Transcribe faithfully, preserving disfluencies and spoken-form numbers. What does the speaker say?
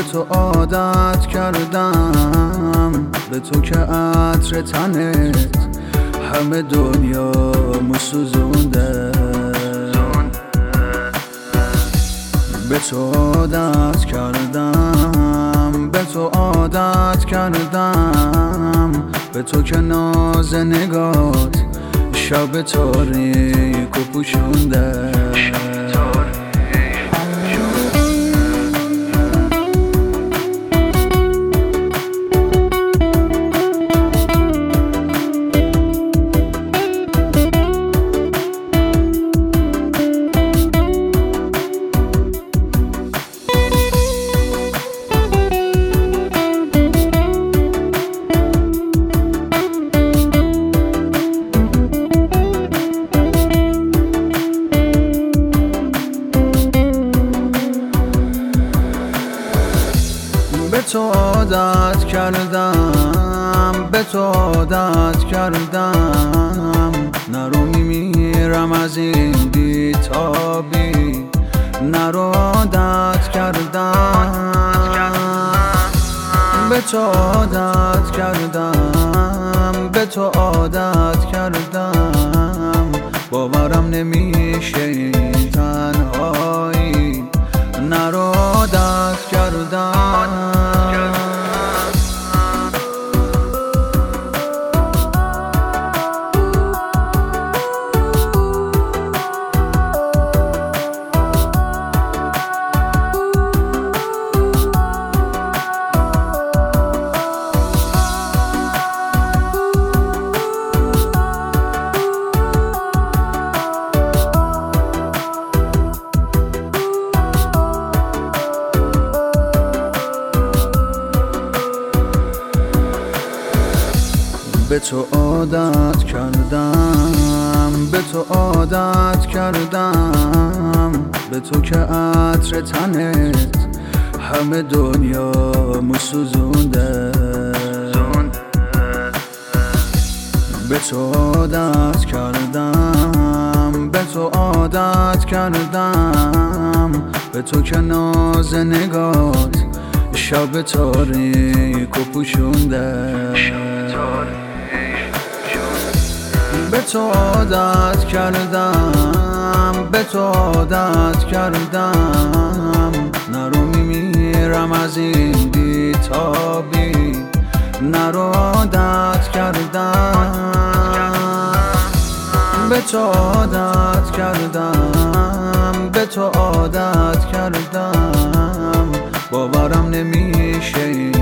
تو عادت کردم، به تو که عطر تنت همه دنیا مسوزونده. به تو عادت کردم، به تو عادت کردم، به تو که ناز نگات شب تاریک و پوشونده. به تو عادت کردم، به تو عادت کردم، نرو میمیرم از این بیتابی، نرو عادت کردم. به تو عادت کردم، به تو عادت کردم، باورم نمیشه این تنهایی، نرو عادت کردم. به تو عادت کردم، به تو عادت کردم، به تو که عطر تنت همه دنیا مسوزونده. به تو عادت کردم، به تو عادت کردم، به تو که ناز نگات شب تاریک و پوشونده. به تو عادت کردم، به تو عادت کردم، نرو میمیرم از این بیتابی، نرو عادت کردم. به تو عادت کردم، به تو عادت کردم، باورم نمیشه